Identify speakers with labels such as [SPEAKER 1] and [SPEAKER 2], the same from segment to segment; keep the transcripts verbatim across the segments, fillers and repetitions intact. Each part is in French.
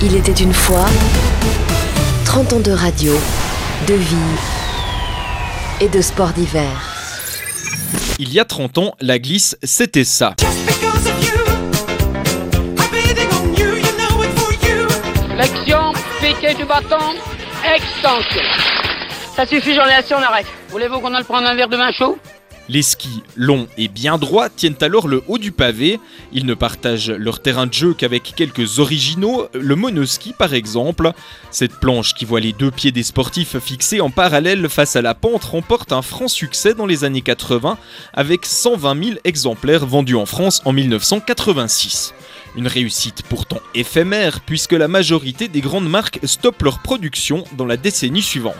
[SPEAKER 1] Il était une fois trente ans de radio, de vie et de sport d'hiver.
[SPEAKER 2] Il y a trente ans, la glisse, c'était ça.
[SPEAKER 3] Flexion, piqué du bâton, extension. Ça suffit, j'en ai assez, on arrête. Voulez-vous qu'on aille prendre un verre de vin chaud ?
[SPEAKER 2] Les skis, longs et bien droits, tiennent alors le haut du pavé. Ils ne partagent leur terrain de jeu qu'avec quelques originaux, le monoski par exemple. Cette planche qui voit les deux pieds des sportifs fixés en parallèle face à la pente remporte un franc succès dans les années quatre-vingts avec cent vingt mille exemplaires vendus en France en dix-neuf cent quatre-vingt-six. Une réussite pourtant éphémère puisque la majorité des grandes marques stoppent leur production dans la décennie suivante.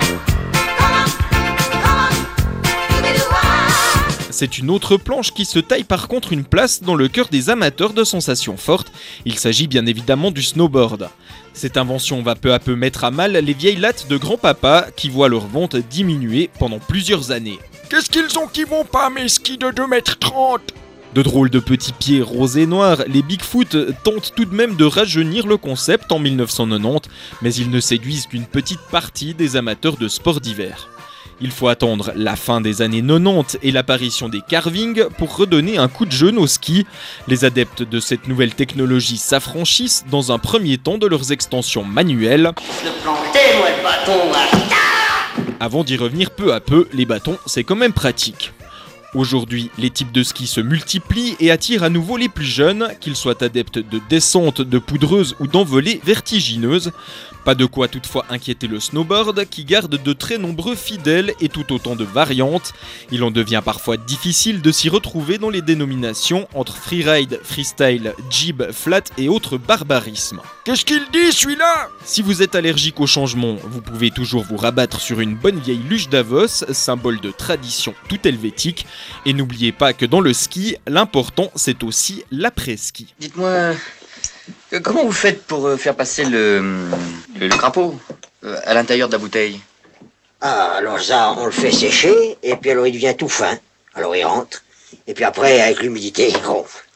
[SPEAKER 2] C'est une autre planche qui se taille par contre une place dans le cœur des amateurs de sensations fortes. Il s'agit bien évidemment du snowboard. Cette invention va peu à peu mettre à mal les vieilles lattes de grand-papa qui voient leur vente diminuer pendant plusieurs années.
[SPEAKER 4] Qu'est-ce qu'ils ont qui vont pas, mes skis de deux mètres trente ?
[SPEAKER 2] De drôles de petits pieds roses et noirs, les Bigfoot tentent tout de même de rajeunir le concept en dix-neuf cent quatre-vingt-dix, mais ils ne séduisent qu'une petite partie des amateurs de sport d'hiver. Il faut attendre la fin des années quatre-vingt-dix et l'apparition des carvings pour redonner un coup de jeune au ski. Les adeptes de cette nouvelle technologie s'affranchissent dans un premier temps de leurs extensions manuelles.
[SPEAKER 5] Le planter, moi, le bâton, là.
[SPEAKER 2] Avant d'y revenir peu à peu, les bâtons, c'est quand même pratique. Aujourd'hui, les types de ski se multiplient et attirent à nouveau les plus jeunes, qu'ils soient adeptes de descente, de poudreuse ou d'envolées vertigineuses. Pas de quoi toutefois inquiéter le snowboard qui garde de très nombreux fidèles et tout autant de variantes. Il en devient parfois difficile de s'y retrouver dans les dénominations entre freeride, freestyle, jib, flat et autres barbarismes.
[SPEAKER 4] Qu'est-ce qu'il dit celui-là ?
[SPEAKER 2] Si vous êtes allergique au changement, vous pouvez toujours vous rabattre sur une bonne vieille luge d'Avos, symbole de tradition tout helvétique. Et n'oubliez pas que dans le ski, l'important c'est aussi l'après-ski.
[SPEAKER 5] Dites-moi, euh, comment vous faites pour euh, faire passer le, le, le crapaud euh, à l'intérieur de la bouteille ?
[SPEAKER 6] Ah, alors ça, on le fait sécher, et puis alors il devient tout fin. Alors il rentre, et puis après, avec l'humidité, il gonfle.